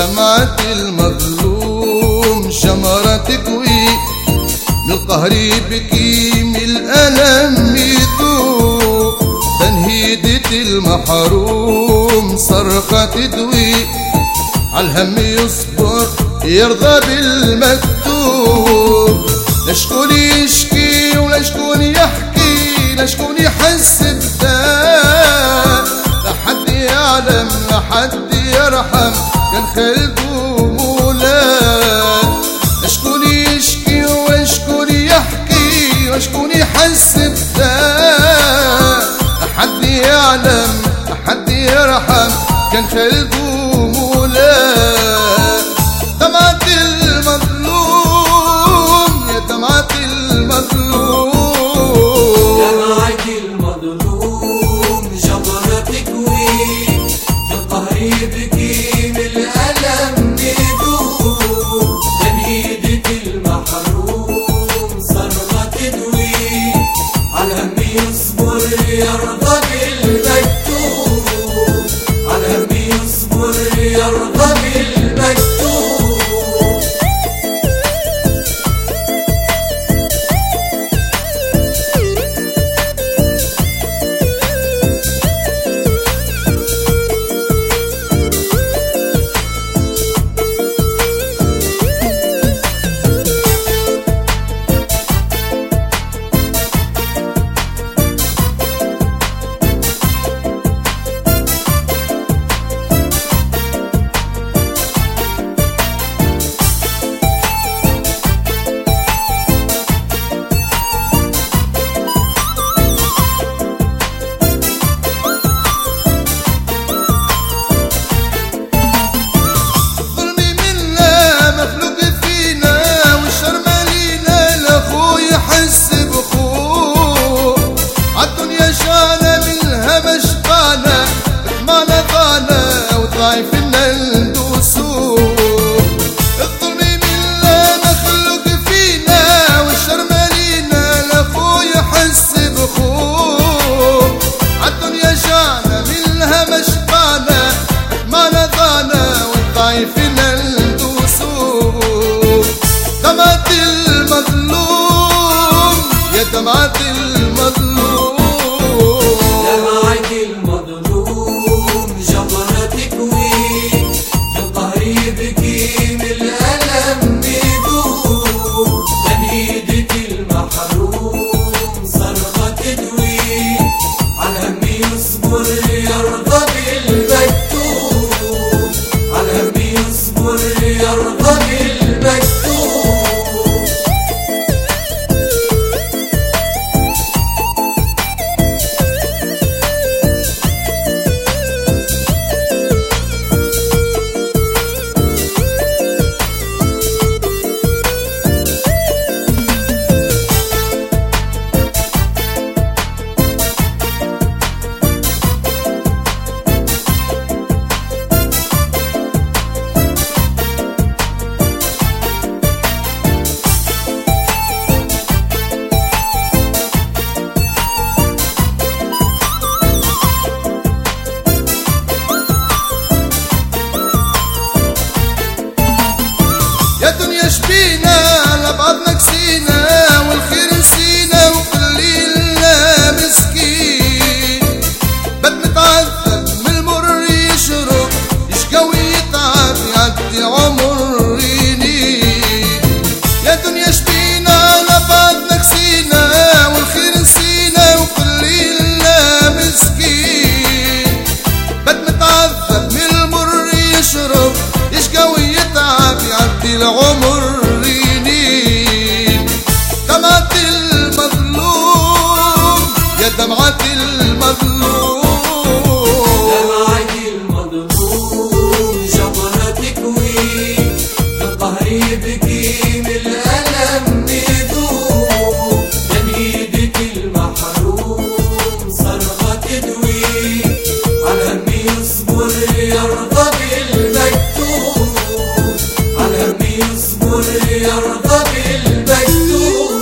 دمعة المظلوم شمرة تكوي، من القهر يبكي من الألم يذوب، تنهيدة المحروم صرخة تدوي، عالهم يصبر يرضى بالمكتوب. لا شكون يشكي ولا شكون يحكي، لا شكون يحس بدا، لا حد يعلم لا حد يرحم، كان خلقه مولاه. لا شكون يشكي ولا شكون يحكي، ولا شكون يحس بدا، لا حد يعلم لا حد يرحم، كان خلقه مولاه. دمعة المظلوم يا دمعة المظلوم، دمعة المظلوم شمرة تكوي، من القهر يبكي من الألم يذوب، تنهيدة المحروم صرخة تدوي، عالهم يصبر يرضى بالمكتوب، عالهم يصبر يرضى بالمكتوب. ضعيفنا ندوسوه، الظلم منا مخلوق فينا، والشر مالينا لاخو يحس بخوه، عالدنيا جانا منها مشقانا، ما نضانا والضعيفنا ندوسوه. دمعة المظلوم يا دمعة المظلوم، دمعة المظلوم شمرة تكوي، من القهر يبكي من الألم يذوب، تنهيدة المحروم صرخة تدوي، عالهم يصبر يرضى بالمكتوب، عالهم يصبر يرضى بالمكتوب. يا دنيا شبينا لبعضنا كسينا، والخير نسينا وقليلنا مسكين، بد متعذب من المر يشرب، يشقى ويتعب يعدي عمر ينين. يا دنيا شبينا لبعضنا كسينا، والخير نسينا وقليلنا مسكين، بد متعذب من المر يشرب، يشقى ويتعب يعدي العمر ينين. دمعة المظلوم يا دمعة المظلوم، دمعة المظلوم شمرة تكوي، من القهر يبكي من الألم يذوب، تنهيدة المحروم صرخة تدوي، عالهم يصبر يرضى بالمكتوب، عالهم يصبر يرضى بالمكتوب.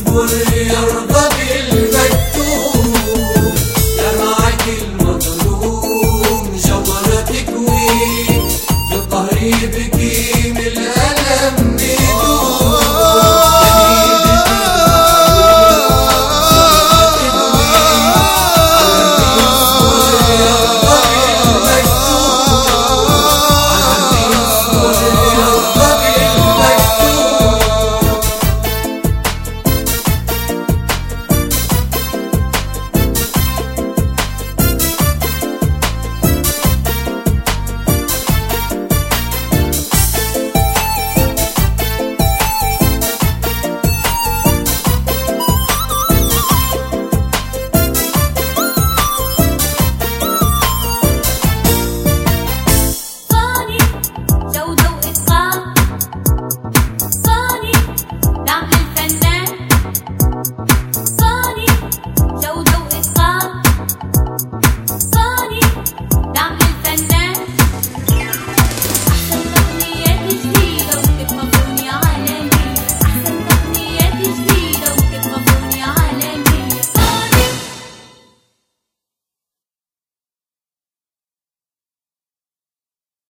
مر